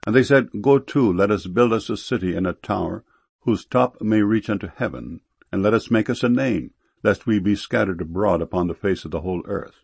And they said, Go to, let us build us a city and a tower, whose top may reach unto heaven, and let us make us a name, lest we be scattered abroad upon the face of the whole earth.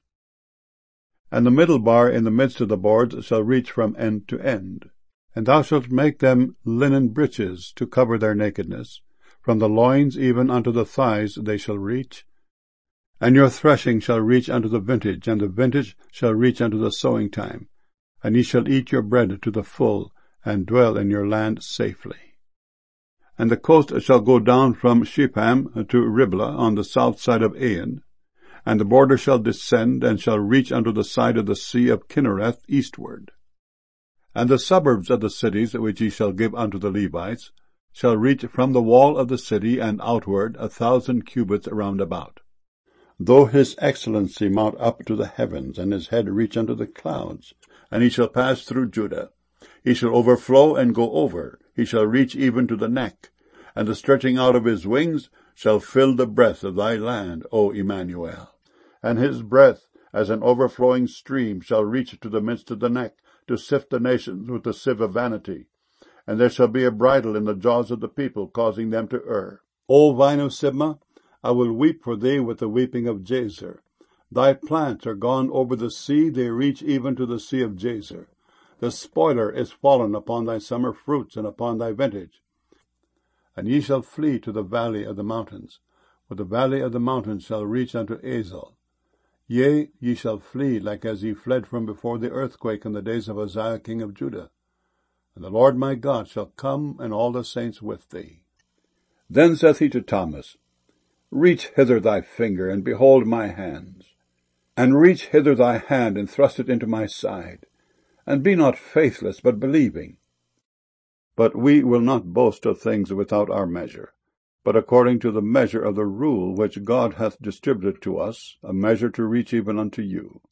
And the middle bar in the midst of the boards shall reach from end to end. And thou shalt make them linen breeches to cover their nakedness. From the loins even unto the thighs they shall reach. And your threshing shall reach unto the vintage, and the vintage shall reach unto the sowing time. And ye shall eat your bread to the full, and dwell in your land safely. And the coast shall go down from Shipham to Riblah on the south side of Ain, and the border shall descend, and shall reach unto the side of the sea of Kinnereth eastward. And the suburbs of the cities which ye shall give unto the Levites shall reach from the wall of the city and outward 1,000 cubits round about. Though his excellency mount up to the heavens, and his head reach unto the clouds, and he shall pass through Judah, he shall overflow and go over, he shall reach even to the neck, and the stretching out of his wings shall fill the breadth of thy land, O Emmanuel. And his breadth, as an overflowing stream, shall reach to the midst of the neck, to sift the nations with the sieve of vanity. And there shall be a bridle in the jaws of the people, causing them to err. O vine of Sibmah, I will weep for thee with the weeping of Jazer. Thy plants are gone over the sea, they reach even to the sea of Jazer. The spoiler is fallen upon thy summer fruits and upon thy vintage. And ye shall flee to the valley of the mountains, for the valley of the mountains shall reach unto Azel. Yea, ye shall flee like as ye fled from before the earthquake in the days of Uzziah king of Judah. And the Lord my God shall come, and all the saints with thee. Then saith he to Thomas, Reach hither thy finger, and behold my hands. And reach hither thy hand, and thrust it into my side. And be not faithless, but believing. But we will not boast of things without our measure, but according to the measure of the rule which God hath distributed to us, a measure to reach even unto you.